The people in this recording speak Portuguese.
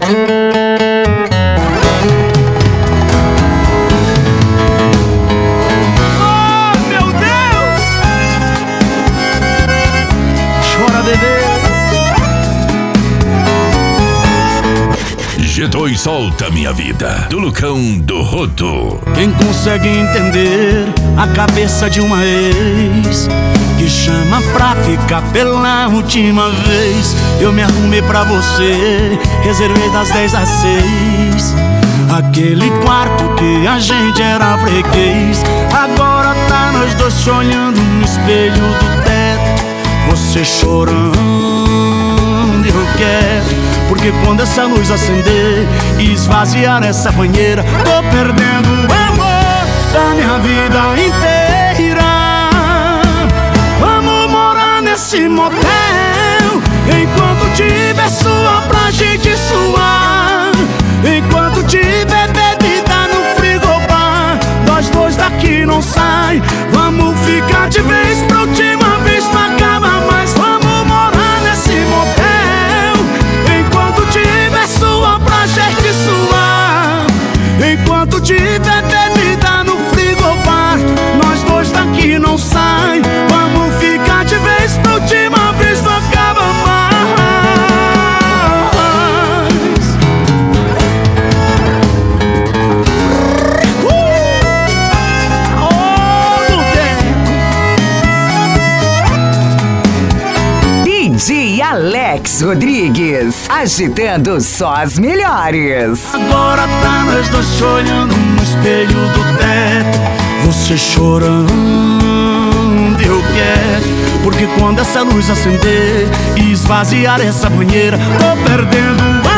G2 solta minha vida, do Lucão do Rodo. Quem consegue entender a cabeça de uma ex que chama pra ficar pela última vez? Eu me arrumei pra você, reservei das 10 às 6 aquele quarto que a gente era freguês. Agora tá nós dois se olhando no espelho do teto, você chorando e eu quero. Porque quando essa luz acender e esvaziar essa banheira, tô perdendo o amor da minha vida inteira. Vamos morar nesse motel, enquanto tiver suor pra gente suar, enquanto tiver bebida no frigobar, nós dois daqui não sai. Vamos ficar de vez pra última vez, não acaba mais. Vamos morar nesse motel, suor pra gente suar, enquanto tiver bebida no frigobar, nós dois daqui não sai. Vamos ficar de vez pra última vez, não acaba mais. DJ Alex Rodrigues, agitando só as melhores. Agora tá nós dois se olhando no espelho do teto, você chorando e eu quero. Porque quando essa luz acender e esvaziar essa banheira, tô perdendo o